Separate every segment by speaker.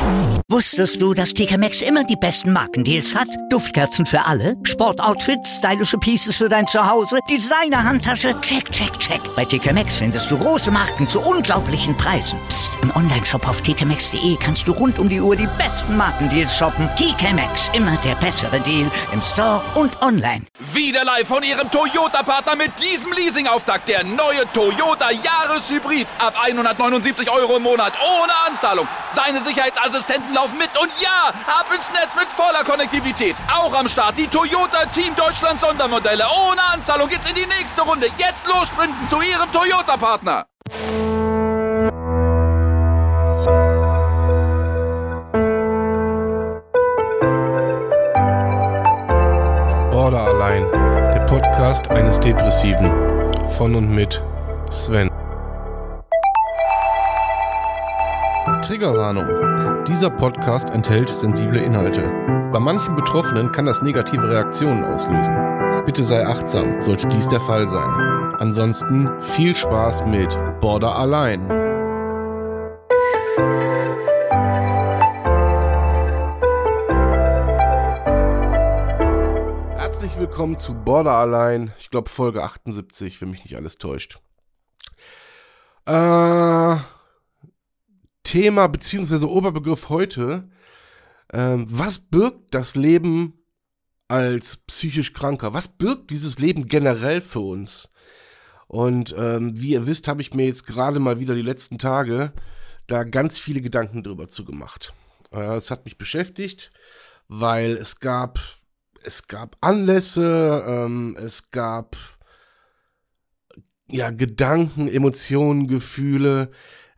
Speaker 1: Wusstest du, dass TK Maxx immer die besten Markendeals hat? Duftkerzen für alle, Sportoutfits, stylische Pieces für dein Zuhause, Designer-Handtasche, check, check, check. Bei TK Maxx findest du große Marken zu unglaublichen Preisen. Psst. Im Onlineshop auf tkmaxx.de kannst du rund um die Uhr die besten Markendeals shoppen. TK Maxx, immer der bessere Deal im Store und online.
Speaker 2: Wieder live von Ihrem Toyota-Partner mit diesem Leasing-Auftakt. Der neue Toyota Jahreshybrid. Ab 179 € im Monat. Ohne Anzahlung. Seine Sicherheitsassistenten laufen mit. Und ja, ab ins Netz mit voller Konnektivität. Auch am Start die Toyota Team Deutschland Sondermodelle. Ohne Anzahlung geht's in die nächste Runde. Jetzt los sprinten zu Ihrem Toyota-Partner.
Speaker 3: Borderline, der Podcast eines Depressiven. Von und mit Sven. Triggerwarnung. Dieser Podcast enthält sensible Inhalte. Bei manchen Betroffenen kann das negative Reaktionen auslösen. Bitte sei achtsam, sollte dies der Fall sein. Ansonsten viel Spaß mit Borderline. Herzlich willkommen zu Borderline, ich glaube Folge 78, wenn mich nicht alles täuscht. Thema bzw. Oberbegriff heute, was birgt das Leben als psychisch Kranker? Was birgt dieses Leben generell für uns? Und wie ihr wisst, habe ich mir jetzt gerade mal wieder die letzten Tage da ganz viele Gedanken drüber zugemacht. Es hat mich beschäftigt, weil es gab Anlässe, es gab Gedanken, Emotionen, Gefühle,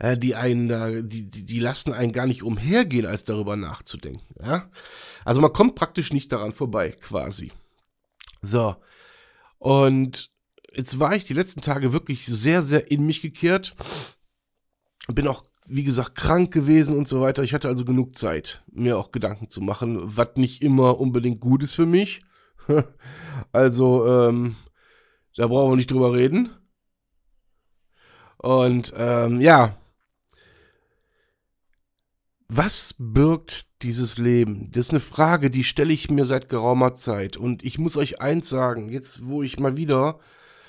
Speaker 3: die lassen einen gar nicht umhergehen, als darüber nachzudenken. Ja? Also man kommt praktisch nicht daran vorbei, quasi. So, und jetzt war ich die letzten Tage wirklich sehr, sehr in mich gekehrt. Bin auch, wie gesagt, krank gewesen und so weiter. Ich hatte also genug Zeit, mir auch Gedanken zu machen, was nicht immer unbedingt gut ist für mich. Also, da brauchen wir nicht drüber reden. Und, was birgt dieses Leben? Das ist eine Frage, die stelle ich mir seit geraumer Zeit. Und ich muss euch eins sagen, jetzt wo ich mal wieder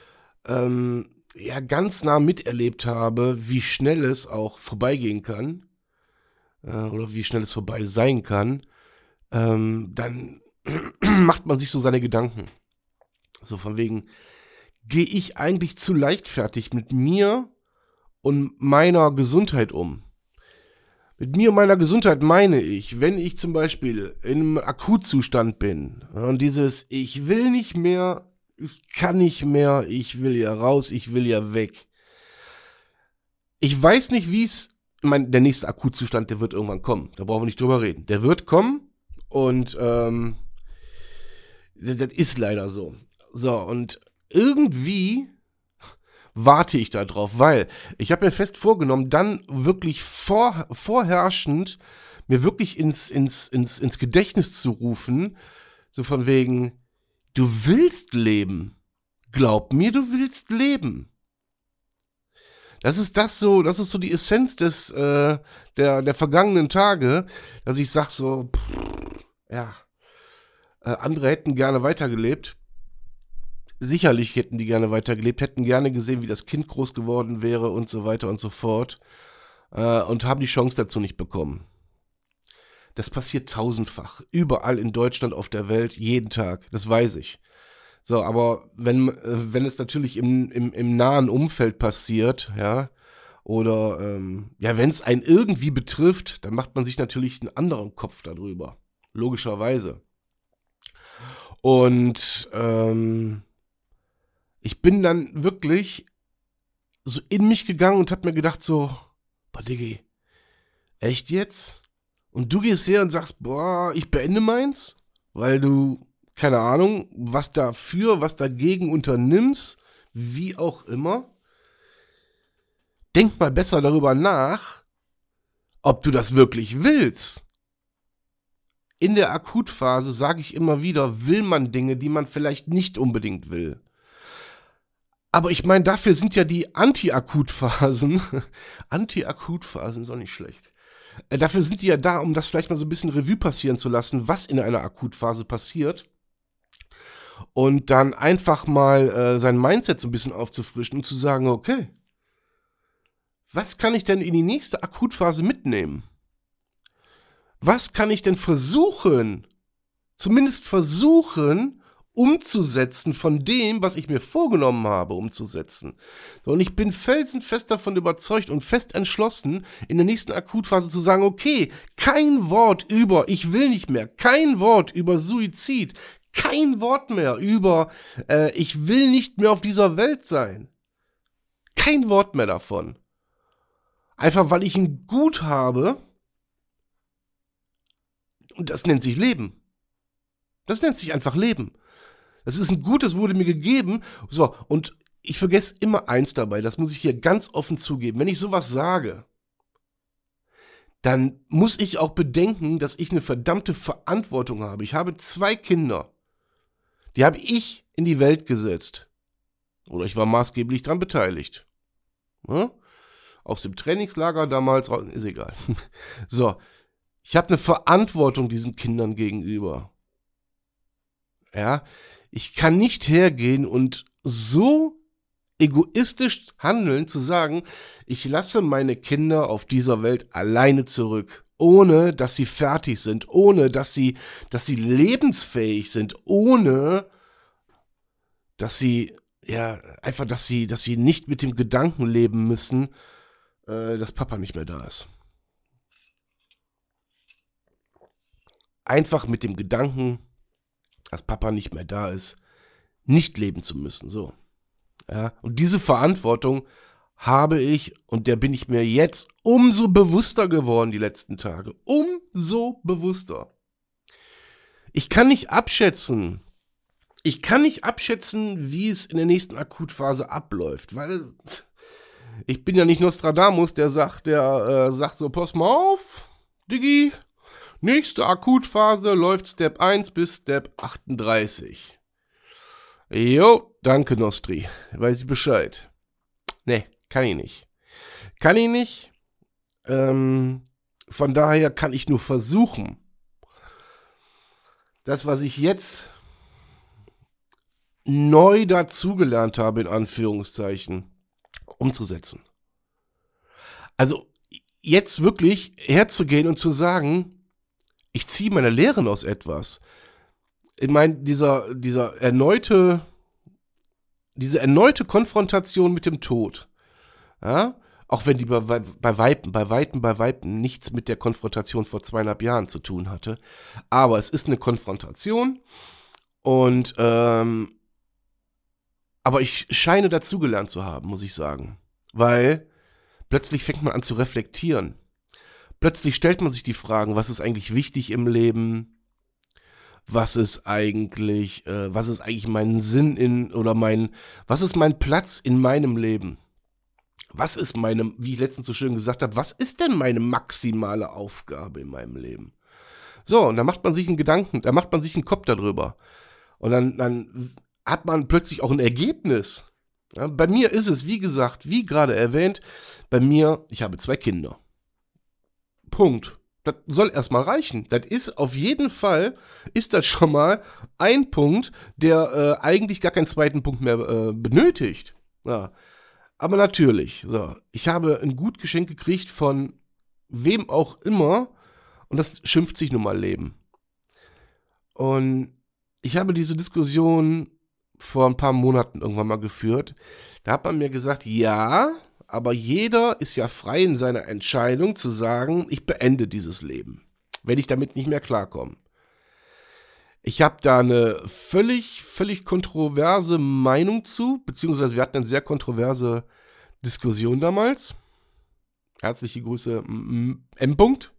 Speaker 3: ganz nah miterlebt habe, wie schnell es auch vorbeigehen kann, oder wie schnell es vorbei sein kann, dann macht man sich so seine Gedanken. So von wegen, gehe ich eigentlich zu leichtfertig mit mir und meiner Gesundheit um? Mit mir und meiner Gesundheit meine ich, wenn ich zum Beispiel in einem Akutzustand bin und dieses, ich will nicht mehr, ich kann nicht mehr, ich will ja raus, ich will ja weg. Ich weiß nicht, wie es, der nächste Akutzustand, der wird irgendwann kommen, da brauchen wir nicht drüber reden. Der wird kommen und das ist leider so. So, und irgendwie warte ich da drauf, weil ich habe mir fest vorgenommen, dann wirklich vorherrschend mir wirklich ins Gedächtnis zu rufen, so von wegen, du willst leben. Glaub mir, du willst leben. Das ist so die Essenz der vergangenen Tage, dass ich sag so, andere hätten gerne weitergelebt. Sicherlich hätten die gerne weitergelebt, hätten gerne gesehen, wie das Kind groß geworden wäre und so weiter und so fort. Und haben die Chance dazu nicht bekommen. Das passiert tausendfach. Überall in Deutschland, auf der Welt, jeden Tag. Das weiß ich. So, aber wenn es natürlich im nahen Umfeld passiert, ja, oder wenn es einen irgendwie betrifft, dann macht man sich natürlich einen anderen Kopf darüber. Logischerweise. Und ich bin dann wirklich so in mich gegangen und hab mir gedacht so, boah, Diggi, echt jetzt? Und du gehst her und sagst, boah, ich beende meins, weil du, keine Ahnung, was dagegen unternimmst, wie auch immer. Denk mal besser darüber nach, ob du das wirklich willst. In der Akutphase sage ich immer wieder, will man Dinge, die man vielleicht nicht unbedingt will. Aber ich meine, dafür sind ja die Anti-Akutphasen. Anti-Akutphasen ist auch nicht schlecht. Dafür sind die ja da, um das vielleicht mal so ein bisschen Revue passieren zu lassen, was in einer Akutphase passiert. Und dann einfach mal sein Mindset so ein bisschen aufzufrischen und zu sagen, okay, was kann ich denn in die nächste Akutphase mitnehmen? Was kann ich denn zumindest versuchen, umzusetzen von dem, was ich mir vorgenommen habe, umzusetzen. So, und ich bin felsenfest davon überzeugt und fest entschlossen, in der nächsten Akutphase zu sagen, okay, kein Wort über ich will nicht mehr, kein Wort über Suizid, kein Wort mehr über ich will nicht mehr auf dieser Welt sein. Kein Wort mehr davon. Einfach weil ich ein Gut habe und das nennt sich Leben. Das nennt sich einfach Leben. Das ist ein Gut, das wurde mir gegeben. So, und ich vergesse immer eins dabei, das muss ich hier ganz offen zugeben. Wenn ich sowas sage, dann muss ich auch bedenken, dass ich eine verdammte Verantwortung habe. Ich habe 2 Kinder. Die habe ich in die Welt gesetzt. Oder ich war maßgeblich daran beteiligt. Ja? Aus dem Trainingslager damals, ist egal. So, ich habe eine Verantwortung diesen Kindern gegenüber. Ja, ich kann nicht hergehen und so egoistisch handeln, zu sagen, ich lasse meine Kinder auf dieser Welt alleine zurück, ohne dass sie fertig sind, ohne dass sie lebensfähig sind, ohne dass sie, ja, einfach, dass sie nicht mit dem Gedanken leben müssen, dass Papa nicht mehr da ist. Einfach mit dem Gedanken, dass Papa nicht mehr da ist, nicht leben zu müssen, so. Ja, und diese Verantwortung habe ich, und der bin ich mir jetzt umso bewusster geworden die letzten Tage. Umso bewusster. Ich kann nicht abschätzen, wie es in der nächsten Akutphase abläuft, weil ich bin ja nicht Nostradamus, der sagt so, pass mal auf, Diggi, nächste Akutphase läuft Step 1 bis Step 38. Jo, danke Nostri, weiß ich Bescheid. Nee, kann ich nicht. Von daher kann ich nur versuchen, das, was ich jetzt neu dazugelernt habe, in Anführungszeichen, umzusetzen. Also jetzt wirklich herzugehen und zu sagen, ich ziehe meine Lehren aus etwas. Ich meine, diese erneute Konfrontation mit dem Tod, ja, auch wenn die bei Weitem nichts mit der Konfrontation vor 2,5 Jahren zu tun hatte, aber es ist eine Konfrontation und aber ich scheine dazugelernt zu haben, muss ich sagen, weil plötzlich fängt man an zu reflektieren. Plötzlich stellt man sich die Fragen, was ist eigentlich wichtig im Leben? Was ist eigentlich mein Sinn was ist mein Platz in meinem Leben? Was ist wie ich letztens so schön gesagt habe, was ist denn meine maximale Aufgabe in meinem Leben? So, und da macht man sich einen Gedanken, da macht man sich einen Kopf darüber. Und dann hat man plötzlich auch ein Ergebnis. Ja, bei mir ist es, wie gesagt, wie gerade erwähnt, ich habe 2 Kinder. Punkt. Das soll erstmal reichen. Das ist auf jeden Fall, ist das schon mal ein Punkt, der eigentlich gar keinen zweiten Punkt mehr benötigt. Ja. Aber natürlich, so, ich habe ein gut Geschenk gekriegt von wem auch immer und das schimpft sich nun mal Leben. Und ich habe diese Diskussion vor ein paar Monaten irgendwann mal geführt. Da hat man mir gesagt, ja, aber jeder ist ja frei in seiner Entscheidung zu sagen, ich beende dieses Leben, wenn ich damit nicht mehr klarkomme. Ich habe da eine völlig kontroverse Meinung zu, beziehungsweise wir hatten eine sehr kontroverse Diskussion damals. Herzliche Grüße, M. -Punkt.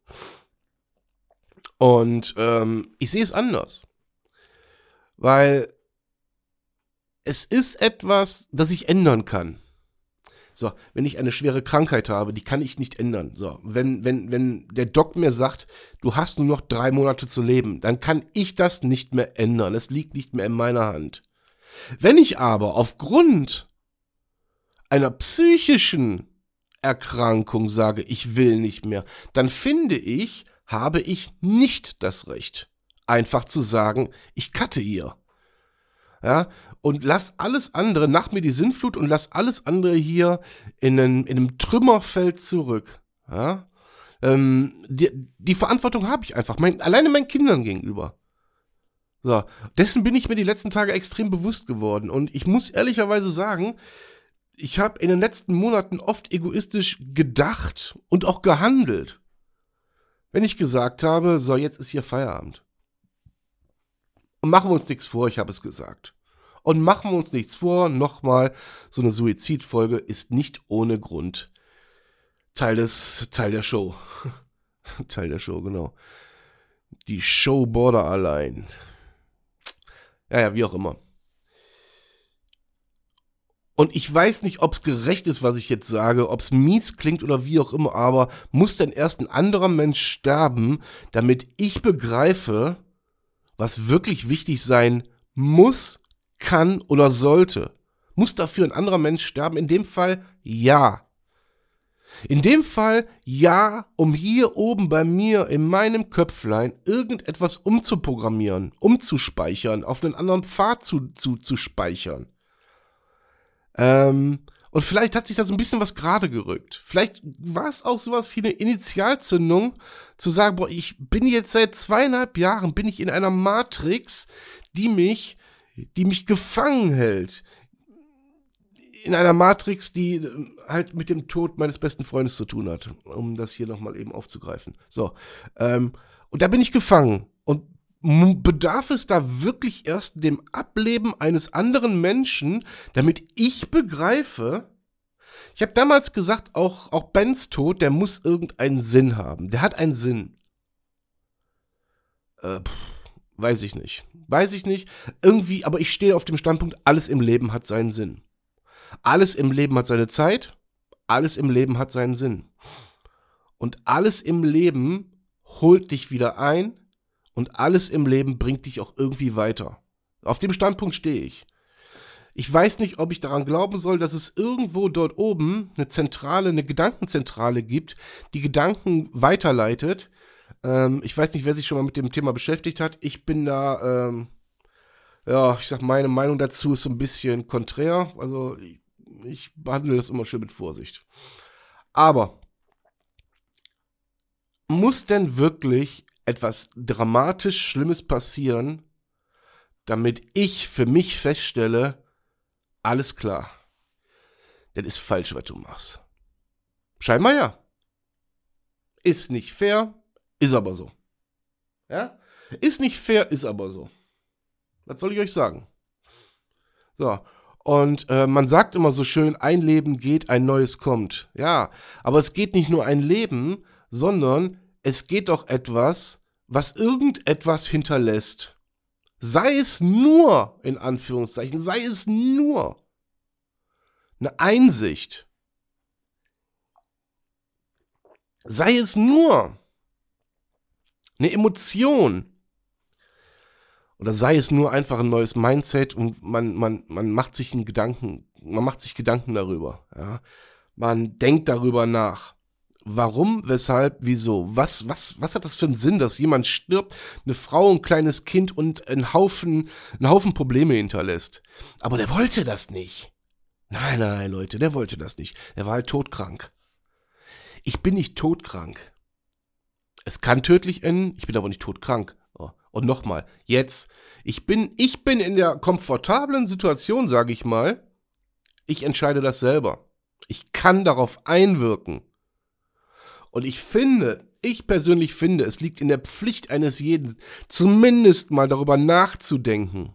Speaker 3: Und ich sehe es anders. Weil es ist etwas, das ich ändern kann. So, wenn ich eine schwere Krankheit habe, die kann ich nicht ändern. So, wenn der Doc mir sagt, du hast nur noch 3 Monate zu leben, dann kann ich das nicht mehr ändern. Es liegt nicht mehr in meiner Hand. Wenn ich aber aufgrund einer psychischen Erkrankung sage, ich will nicht mehr, dann finde ich, habe ich nicht das Recht, einfach zu sagen, ich cutte hier. Ja, und lass alles andere, nach mir die Sinnflut und lass alles andere hier in einem Trümmerfeld zurück. Ja? Die Verantwortung habe ich einfach, alleine meinen Kindern gegenüber. So, dessen bin ich mir die letzten Tage extrem bewusst geworden. Und ich muss ehrlicherweise sagen, ich habe in den letzten Monaten oft egoistisch gedacht und auch gehandelt. Wenn ich gesagt habe, so, jetzt ist hier Feierabend. Und machen wir uns nichts vor, ich habe es gesagt. Und machen wir uns nichts vor, nochmal, so eine Suizidfolge ist nicht ohne Grund Teil der Show. Teil der Show, genau. Die Show Borderline. Ja, wie auch immer. Und ich weiß nicht, ob es gerecht ist, was ich jetzt sage, ob es mies klingt oder wie auch immer, aber muss denn erst ein anderer Mensch sterben, damit ich begreife, was wirklich wichtig sein muss, kann oder sollte? Muss dafür ein anderer Mensch sterben? In dem Fall ja. In dem Fall ja, um hier oben bei mir in meinem Köpflein irgendetwas umzuprogrammieren, umzuspeichern, auf einen anderen Pfad zu speichern. Und vielleicht hat sich da so ein bisschen was gerade gerückt. Vielleicht war es auch sowas wie eine Initialzündung, zu sagen, boah, ich bin jetzt seit 2,5 Jahren, bin ich in einer Matrix, die mich gefangen hält. In einer Matrix, die halt mit dem Tod meines besten Freundes zu tun hat, um das hier nochmal eben aufzugreifen. So, und da bin ich gefangen. Und bedarf es da wirklich erst dem Ableben eines anderen Menschen, damit ich begreife, ich habe damals gesagt, auch Bens Tod, der muss irgendeinen Sinn haben. Der hat einen Sinn. Weiß ich nicht. Irgendwie, aber ich stehe auf dem Standpunkt, alles im Leben hat seinen Sinn. Alles im Leben hat seine Zeit, alles im Leben hat seinen Sinn. Und alles im Leben holt dich wieder ein und alles im Leben bringt dich auch irgendwie weiter. Auf dem Standpunkt stehe ich. Ich weiß nicht, ob ich daran glauben soll, dass es irgendwo dort oben eine Gedankenzentrale gibt, die Gedanken weiterleitet. Ich weiß nicht, wer sich schon mal mit dem Thema beschäftigt hat. Ich bin da, ich sag, meine Meinung dazu ist so ein bisschen konträr. Also ich behandle das immer schön mit Vorsicht. Aber muss denn wirklich etwas dramatisch Schlimmes passieren, damit ich für mich feststelle, alles klar, das ist falsch, was du machst? Scheinbar ja. Ist nicht fair, ist aber so. Ja? Ist nicht fair, ist aber so. Was soll ich euch sagen? So, und man sagt immer so schön, ein Leben geht, ein neues kommt. Ja, aber es geht nicht nur ein Leben, sondern es geht doch etwas, was irgendetwas hinterlässt. Sei es nur, in Anführungszeichen, sei es nur eine Einsicht. Sei es nur eine Emotion. Oder sei es nur einfach ein neues Mindset und man macht sich Gedanken darüber. Ja? Man denkt darüber nach. Warum, weshalb, wieso? Was hat das für einen Sinn, dass jemand stirbt, eine Frau, ein kleines Kind und einen Haufen Probleme hinterlässt? Aber der wollte das nicht. Nein, Leute, der wollte das nicht. Er war halt todkrank. Ich bin nicht todkrank. Es kann tödlich enden, ich bin aber nicht todkrank. Oh. Und nochmal, jetzt, ich bin in der komfortablen Situation, sage ich mal, ich entscheide das selber. Ich kann darauf einwirken. Und ich persönlich finde, es liegt in der Pflicht eines jeden, zumindest mal darüber nachzudenken.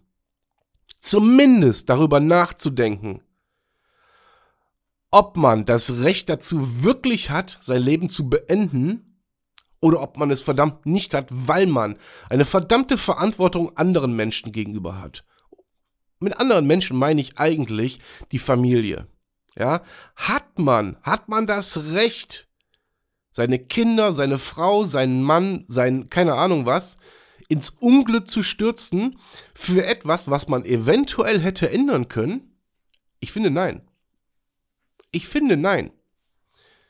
Speaker 3: Ob man das Recht dazu wirklich hat, sein Leben zu beenden, oder ob man es verdammt nicht hat, weil man eine verdammte Verantwortung anderen Menschen gegenüber hat. Mit anderen Menschen meine ich eigentlich die Familie. Ja? Hat man das Recht, seine Kinder, seine Frau, seinen Mann, keine Ahnung was, ins Unglück zu stürzen für etwas, was man eventuell hätte ändern können? Ich finde nein.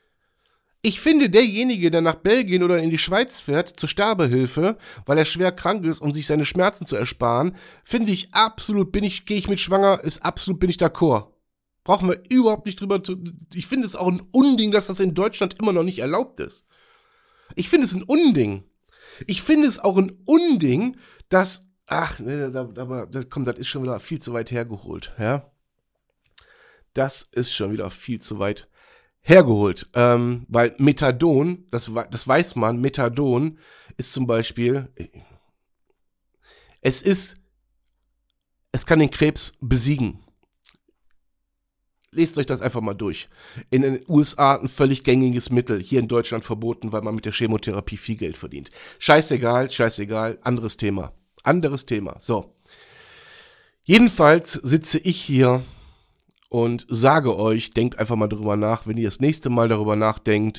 Speaker 3: Ich finde, derjenige, der nach Belgien oder in die Schweiz fährt zur Sterbehilfe, weil er schwer krank ist, um sich seine Schmerzen zu ersparen, finde ich absolut, gehe ich mit schwanger, bin ich d'accord. Brauchen wir überhaupt nicht drüber zu. Ich finde es auch ein Unding, dass das in Deutschland immer noch nicht erlaubt ist. Ich finde es ein Unding. Ich finde es auch ein Unding, dass. Das ist schon wieder viel zu weit hergeholt, ja. Das ist schon wieder viel zu weit hergeholt. Weil Methadon, das weiß man, Methadon ist zum Beispiel. Es kann den Krebs besiegen. Lest euch das einfach mal durch. In den USA ein völlig gängiges Mittel, hier in Deutschland verboten, weil man mit der Chemotherapie viel Geld verdient. Scheißegal, anderes Thema. So. Jedenfalls sitze ich hier und sage euch, denkt einfach mal drüber nach, wenn ihr das nächste Mal darüber nachdenkt,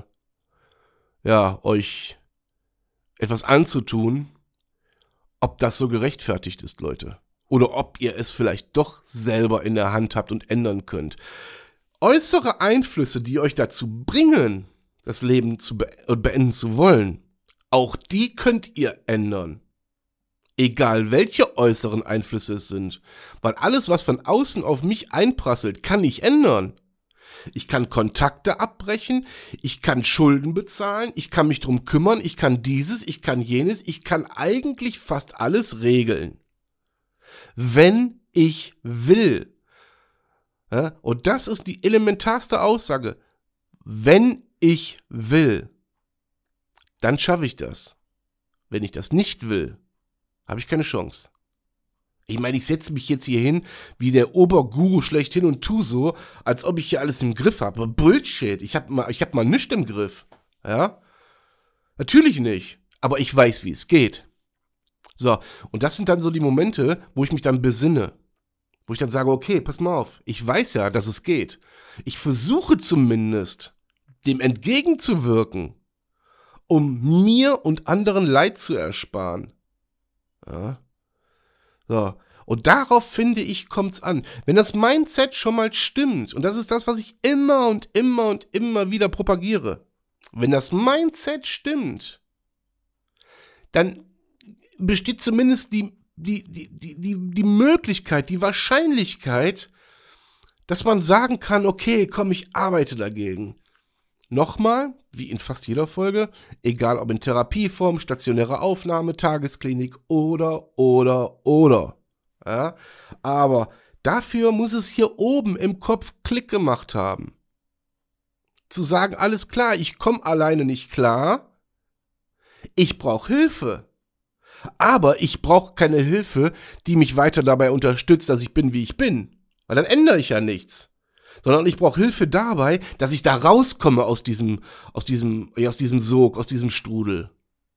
Speaker 3: euch etwas anzutun, ob das so gerechtfertigt ist, Leute. Oder ob ihr es vielleicht doch selber in der Hand habt und ändern könnt. Äußere Einflüsse, die euch dazu bringen, das Leben beenden zu wollen, auch die könnt ihr ändern. Egal welche äußeren Einflüsse es sind. Weil alles, was von außen auf mich einprasselt, kann ich ändern. Ich kann Kontakte abbrechen, ich kann Schulden bezahlen, ich kann mich drum kümmern, ich kann dieses, ich kann jenes, ich kann eigentlich fast alles regeln. Wenn ich will. Ja, und das ist die elementarste Aussage. Wenn ich will, dann schaffe ich das. Wenn ich das nicht will, habe ich keine Chance. Ich meine, ich setze mich jetzt hier hin wie der Oberguru schlechthin und tu so, als ob ich hier alles im Griff habe. Bullshit, ich hab mal nichts im Griff. Ja? Natürlich nicht. Aber ich weiß, wie es geht. So, und das sind dann so die Momente, wo ich mich dann besinne. Wo ich dann sage, okay, pass mal auf, ich weiß ja, dass es geht. Ich versuche zumindest, dem entgegenzuwirken, um mir und anderen Leid zu ersparen. Ja. So, und darauf, finde ich, kommt's an. Wenn das Mindset schon mal stimmt, und das ist das, was ich immer und immer und immer wieder propagiere, wenn das Mindset stimmt, dann besteht zumindest die Möglichkeit, die Wahrscheinlichkeit, dass man sagen kann, okay, komm, ich arbeite dagegen. Nochmal, wie in fast jeder Folge, egal ob in Therapieform, stationäre Aufnahme, Tagesklinik oder. Ja? Aber dafür muss es hier oben im Kopf Klick gemacht haben. Zu sagen, alles klar, ich komme alleine nicht klar, ich brauche Hilfe. Aber ich brauche keine Hilfe, die mich weiter dabei unterstützt, dass ich bin, wie ich bin. Weil dann ändere ich ja nichts. Sondern ich brauche Hilfe dabei, dass ich da rauskomme aus diesem Sog, aus diesem Strudel.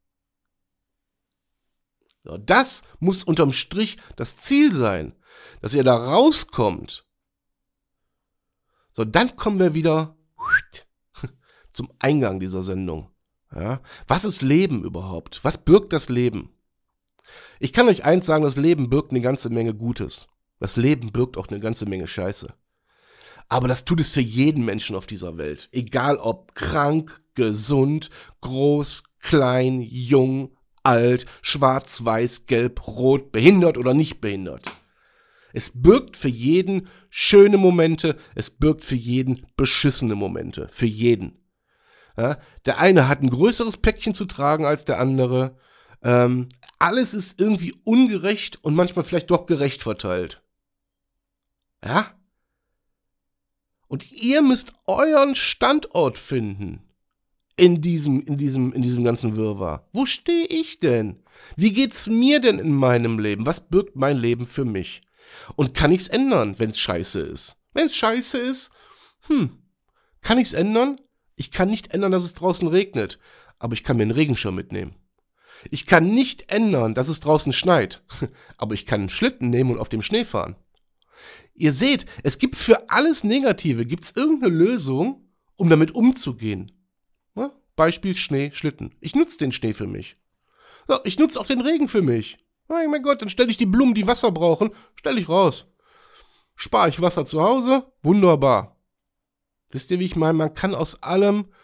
Speaker 3: So, das muss unterm Strich das Ziel sein, dass ihr da rauskommt. So, dann kommen wir wieder zum Eingang dieser Sendung. Ja? Was ist Leben überhaupt? Was birgt das Leben? Ich kann euch eins sagen, das Leben birgt eine ganze Menge Gutes. Das Leben birgt auch eine ganze Menge Scheiße. Aber das tut es für jeden Menschen auf dieser Welt. Egal ob krank, gesund, groß, klein, jung, alt, schwarz, weiß, gelb, rot, behindert oder nicht behindert. Es birgt für jeden schöne Momente, es birgt für jeden beschissene Momente. Für jeden. Ja, der eine hat ein größeres Päckchen zu tragen als der andere. Alles ist irgendwie ungerecht und manchmal vielleicht doch gerecht verteilt. Ja? Und ihr müsst euren Standort finden in diesem ganzen Wirrwarr. Wo stehe ich denn? Wie geht's mir denn in meinem Leben? Was birgt mein Leben für mich? Und kann ich's ändern, wenn's scheiße ist? Wenn's scheiße ist, kann ich's ändern? Ich kann nicht ändern, dass es draußen regnet, aber ich kann mir einen Regenschirm mitnehmen. Ich kann nicht ändern, dass es draußen schneit, aber ich kann einen Schlitten nehmen und auf dem Schnee fahren. Ihr seht, es gibt für alles Negative, gibt's irgendeine Lösung, um damit umzugehen. Ja? Beispiel Schnee, Schlitten. Ich nutze den Schnee für mich. Ja, ich nutze auch den Regen für mich. Oh mein Gott, dann stelle ich die Blumen, die Wasser brauchen, stelle ich raus. Spare ich Wasser zu Hause? Wunderbar. Wisst ihr, wie ich meine? Man kann aus allem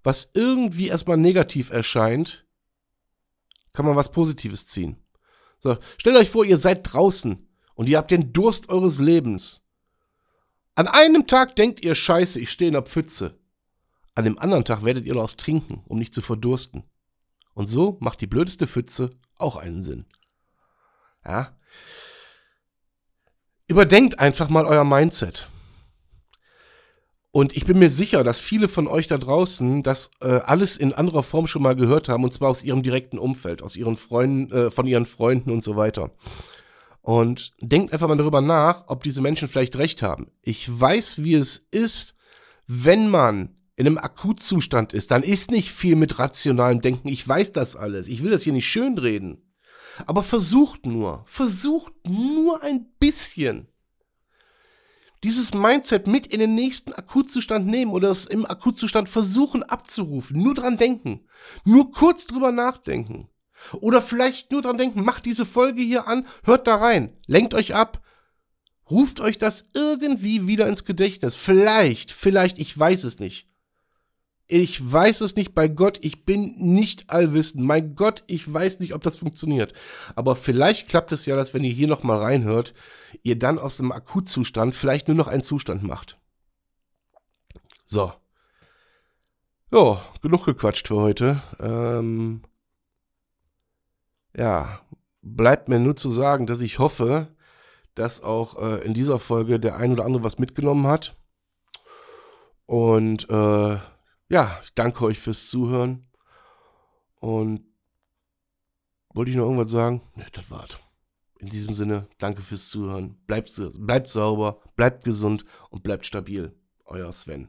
Speaker 3: was irgendwie erstmal negativ erscheint, kann man was Positives ziehen. So, stellt euch vor, ihr seid draußen und ihr habt den Durst eures Lebens. An einem Tag denkt ihr, scheiße, ich stehe in der Pfütze. An dem anderen Tag werdet ihr noch was trinken, um nicht zu verdursten. Und so macht die blödeste Pfütze auch einen Sinn. Ja. Überdenkt einfach mal euer Mindset. Und ich bin mir sicher, dass viele von euch da draußen das alles in anderer Form schon mal gehört haben, und zwar aus ihrem direkten Umfeld, aus ihren Freunden, von ihren Freunden und so weiter. Und denkt einfach mal darüber nach, ob diese Menschen vielleicht recht haben. Ich weiß, wie es ist, wenn man in einem Akutzustand ist, dann ist nicht viel mit rationalem Denken. Ich weiß das alles. Ich will das hier nicht schönreden. Aber versucht nur ein bisschen dieses Mindset mit in den nächsten Akutzustand nehmen oder es im Akutzustand versuchen abzurufen. Nur dran denken. Nur kurz drüber nachdenken. Oder vielleicht nur dran denken, macht diese Folge hier an, hört da rein, lenkt euch ab, ruft euch das irgendwie wieder ins Gedächtnis. Vielleicht, ich weiß es nicht. Ich weiß es nicht, bei Gott, ich bin nicht allwissend. Mein Gott, ich weiß nicht, ob das funktioniert. Aber vielleicht klappt es ja, dass wenn ihr hier nochmal reinhört, ihr dann aus dem Akutzustand vielleicht nur noch einen Zustand macht. So. Jo, genug gequatscht für heute. Ja, bleibt mir nur zu sagen, dass ich hoffe, dass auch in dieser Folge der ein oder andere was mitgenommen hat. Und ja, ich danke euch fürs Zuhören. Und wollte ich noch irgendwas sagen? Ne, das war's. In diesem Sinne, danke fürs Zuhören. Bleibt sauber, bleibt gesund und bleibt stabil. Euer Sven.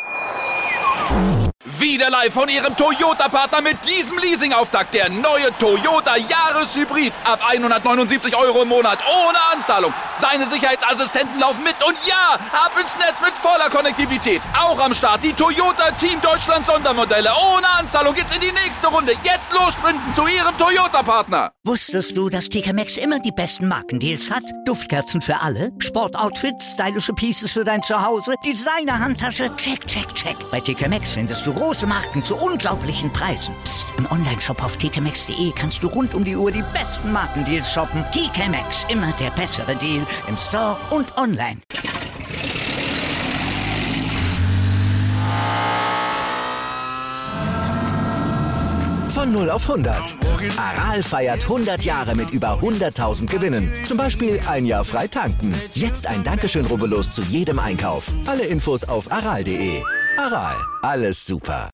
Speaker 2: Wieder live von Ihrem Toyota-Partner mit diesem Leasing-Auftakt. Der neue Toyota Jahreshybrid. Ab 179 € im Monat. Ohne Anzahlung. Seine Sicherheitsassistenten laufen mit. Und ja, ab ins Netz mit voller Konnektivität. Auch am Start die Toyota Team Deutschland Sondermodelle. Ohne Anzahlung geht's in die nächste Runde. Jetzt los sprinten zu Ihrem Toyota-Partner.
Speaker 1: Wusstest du, dass TK Maxx immer die besten Markendeals hat? Duftkerzen für alle, Sportoutfits, stylische Pieces für dein Zuhause, Designer-Handtasche, check, check, check. Bei TK Maxx findest du große Marken zu unglaublichen Preisen. Psst. Im Onlineshop auf tkmaxx.de kannst du rund um die Uhr die besten Markendeals shoppen. TK Maxx, immer der bessere Deal im Store und online.
Speaker 4: Von 0 auf 100. Aral feiert 100 Jahre mit über 100.000 Gewinnen. Zum Beispiel ein Jahr frei tanken. Jetzt ein Dankeschön, rubbellos zu jedem Einkauf. Alle Infos auf aral.de. Aral, alles super.